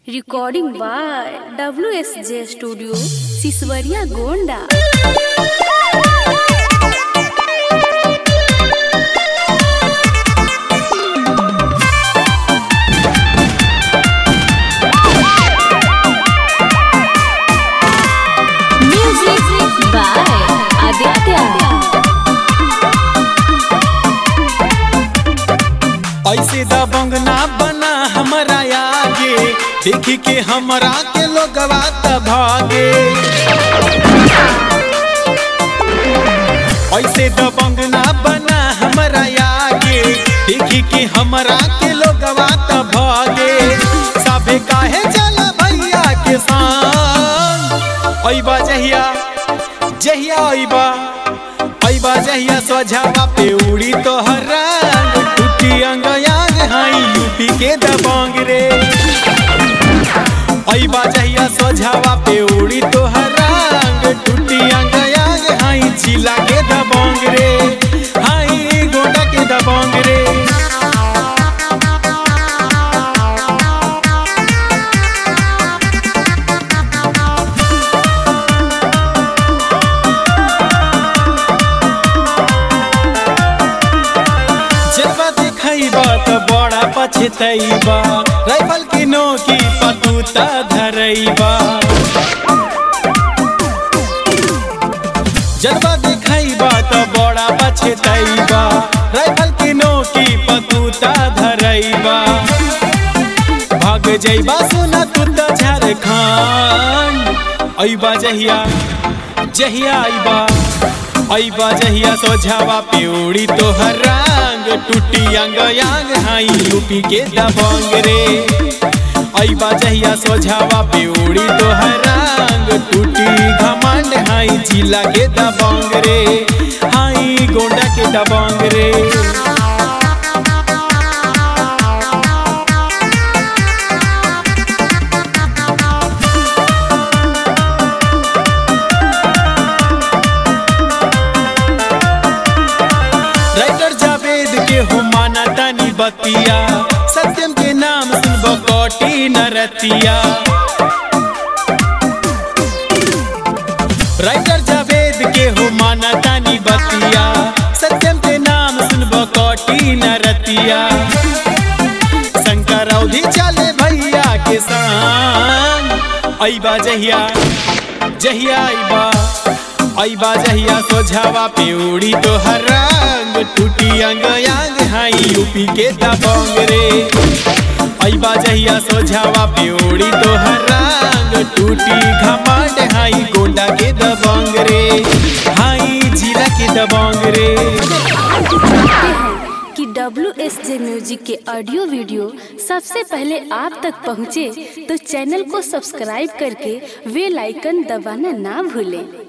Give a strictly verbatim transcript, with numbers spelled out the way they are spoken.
Recording by W S J studio Siswariya Gonda. Music by Aditya. ऐसे दबंग ना बना हमारा आगे, देखी के हमरा के लोगवा त भागे। ऐसे दबंग ना बना हमारा आगे, देखी के हमरा के लोगवा त भागे। सबे काहे चला भैया के संग, ओइबा जहिया जहिया ओइबा ओइबा जहिया सोझावा पे उड़ी तोहर रंग, टूटी अंग यांग हाई यूपी के दबंग रे। ओइबा जहिया सोझावा पे उड़ी तोहर रंग, टूटी अंग यांग हाई जिला के दबंग रे, हाई गोंडा के दबंग रे। जलवा देखैबा त बड़ा पछतैबा, राइफल की नोकी पतूता धरैबा। जलवा देखैबा त बड़ा पछतैबा, राइफल की नोकी पतूता धरैबा। भाग जैबा सुना तू त झारखंड, अइबा जहिया जहिया अइबा अइबा जहिया सोझावा पे उड़ी तोहर रंग, टूटी अंग यांग हाई यूपी के दबंग रे। अइबा जहिया सोझावा पे उड़ी तोहर रंग, टूटी घमंड हाई जिला के दबंग रे, हाई गोंडा के दबंग रे। राइटर जावेद के हो माना तानी बतिया, सत्यम के नाम सुनबो कोटी नरतिया। राइटर जावेद के हो माना तानी बतिया, सत्यम के नाम सुनबो कोटी नरतिया। शंकर अवधि चले भैया के संग, अइबा जहिया जहिया अइबा अइबा जहिया सोझावा पे उड़ी तोहर रंग, टूटी अंग यांग हाई यूपी के दबंग रे। अइबा जहिया सोझावा पे उड़ी तोहर रंग, टूटी घमंड हाई गोंडा के दबंग रे, हाई जिला के दबंग रे। कि डब्ल्यू एस जे म्यूजिक के ऑडियो वीडियो सबसे पहले आप तक पहुंचे तो चैनल को सब्सक्राइब करके बेल आइकन दबाना ना भूलें।